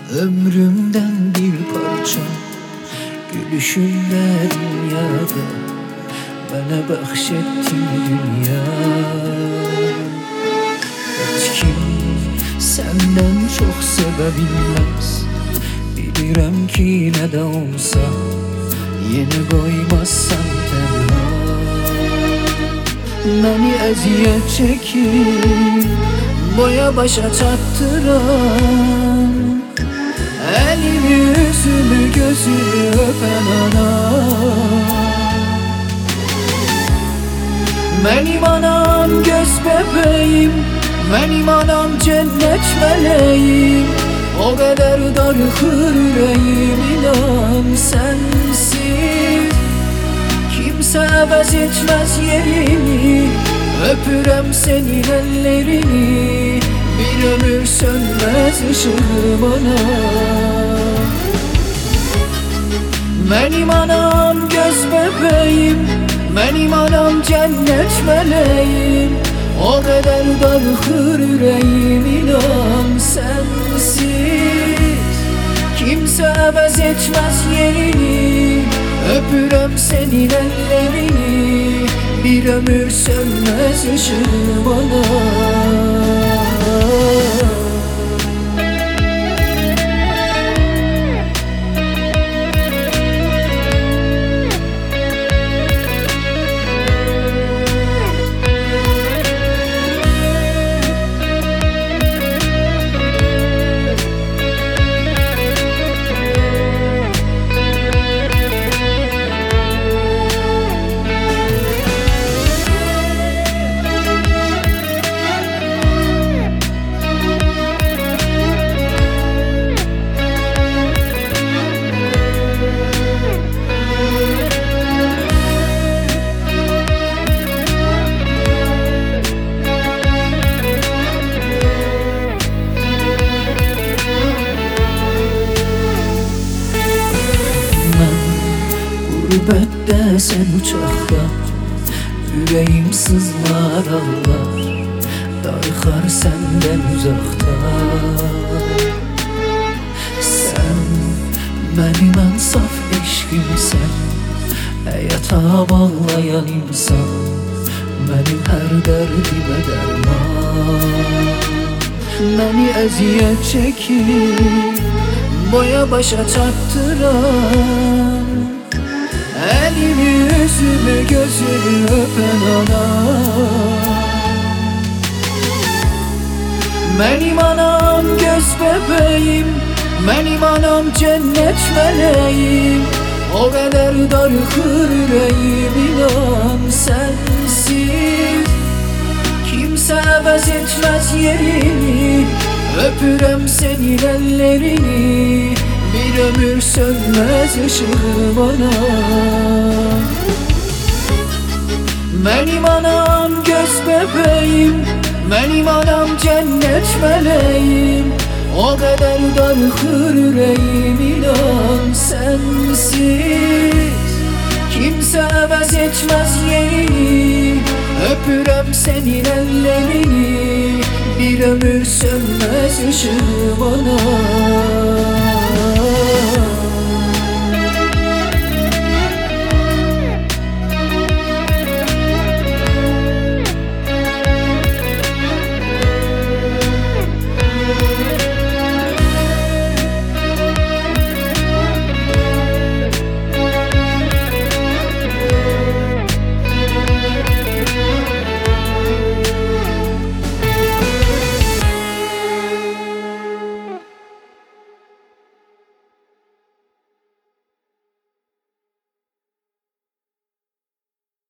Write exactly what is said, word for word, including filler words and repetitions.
Ömrümden bir parça, gülüşünle dünyada bana bahşettin dünya. Hiç kim senden çok sevebilmez, bilirim ki ne de olsa yeni koymazsan tenha. Beni eziyet çekip boya başa çattıran, elimi yüzümü gözümü öpen ana. Benim anam göz bebeğim, benim anam cennet meleğim. O kadar darıkır yüreğim, inan sensiz kimse əvəz etmez yerini. Öpürəm senin ellerini, bir ömür sönmez ışığım ana. Benim anam göz bebeğim, benim anam cennet meleğim. O kadar darıkır yüreğim, inan sensiz kimse əvəz etmez yerini. Öpürəm senin ellerini, bir ömür sönmez ışığım ana. Gurbette sen uçakta, yüreğim sızlar ağlar, darıkar senden uzakta. Sen benim en saf eşkimsen, hayata bağlayan insan, benim her derdime derman. Beni eziyet çekip boya başa çattıran, elimi yüzümü gözümü öpen ana. Benim anam göz bebeğim, benim anam cennet meleğim. O kadar darıkır yüreğim, inan sensiz kimse əvəz etmez yerini. Öpürəm senin ellerini, bir ömür sönmez ışığım ana. Benim anam göz bebeğim, benim anam cennet meleğim. O kadar darıkır yüreğim, inan sensiz kimse əvəz etmez yerini. Öpürəm senin ellerini, bir ömür sönmez ışığım ana.